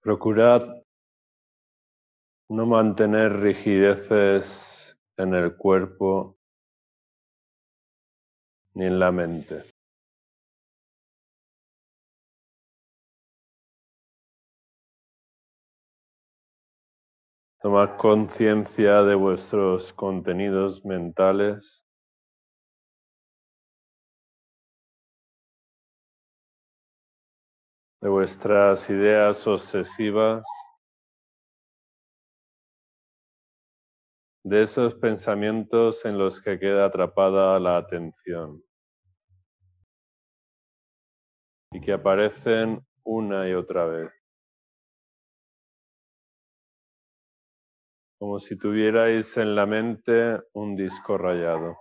Procurad no mantener rigideces en el cuerpo ni en la mente. Tomad conciencia de vuestros contenidos mentales, de vuestras ideas obsesivas, de esos pensamientos en los que queda atrapada la atención y que aparecen una y otra vez, como si tuvierais en la mente un disco rayado.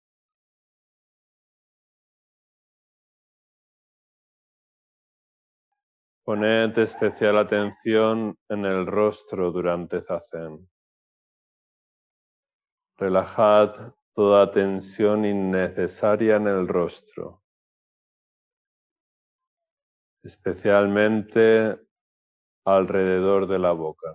Poned especial atención en el rostro durante Zazen. Relajad toda tensión innecesaria en el rostro, especialmente alrededor de la boca.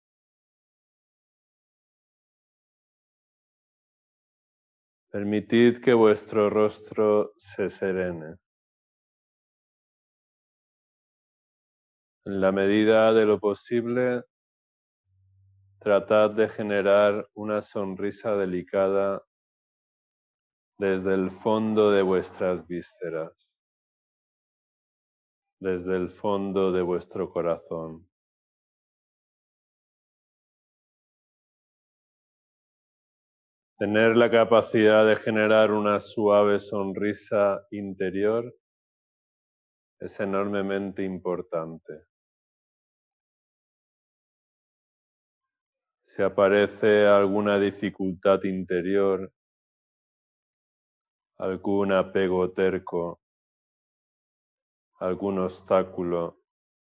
Permitid que vuestro rostro se serene. En la medida de lo posible, tratad de generar una sonrisa delicada desde el fondo de vuestras vísceras, desde el fondo de vuestro corazón. Tener la capacidad de generar una suave sonrisa interior es enormemente importante. Si aparece alguna dificultad interior, algún apego terco, algún obstáculo,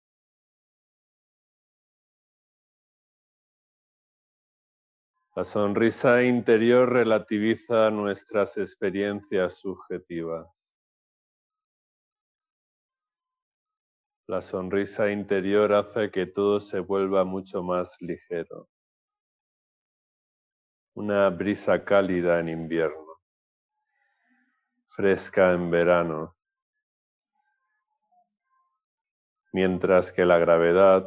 la sonrisa interior relativiza nuestras experiencias subjetivas. La sonrisa interior hace que todo se vuelva mucho más ligero. Una brisa cálida en invierno, fresca en verano, mientras que la gravedad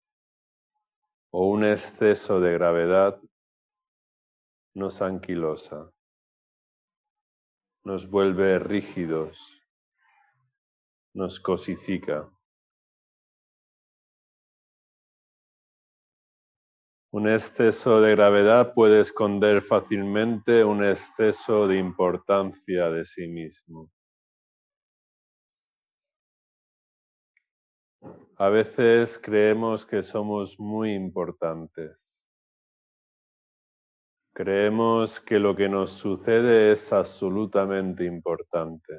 o un exceso de gravedad nos anquilosa, nos vuelve rígidos, nos cosifica. Un exceso de gravedad puede esconder fácilmente un exceso de importancia de sí mismo. A veces creemos que somos muy importantes. Creemos que lo que nos sucede es absolutamente importante.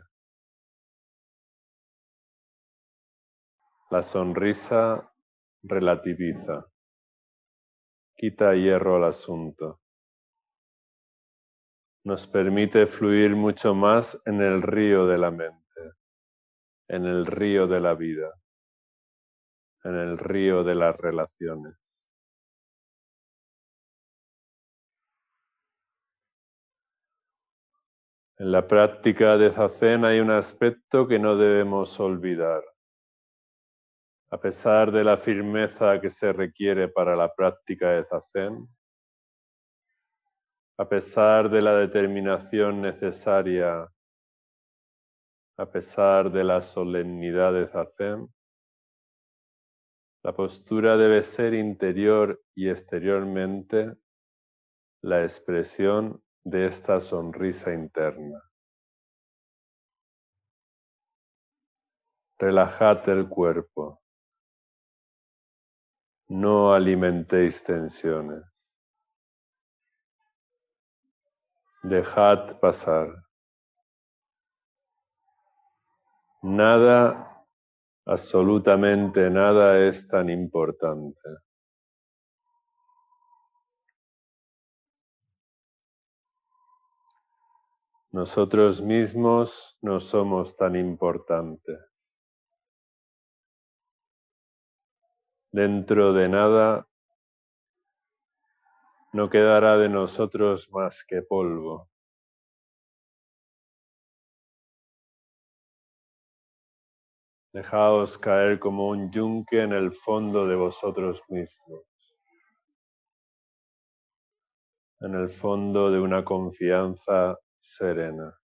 La sonrisa relativiza, quita hierro al asunto. Nos permite fluir mucho más en el río de la mente, en el río de la vida, en el río de las relaciones. En la práctica de Zazen hay un aspecto que no debemos olvidar. A pesar de la firmeza que se requiere para la práctica de Zazen, a pesar de la determinación necesaria, a pesar de la solemnidad de Zazen, la postura debe ser interior y exteriormente la expresión de esta sonrisa interna. Relajad el cuerpo. No alimentéis tensiones. Dejad pasar. Nada, absolutamente nada es tan importante. Nosotros mismos no somos tan importantes. Dentro de nada no quedará de nosotros más que polvo. Dejaos caer como un yunque en el fondo de vosotros mismos, en el fondo de una confianza serena.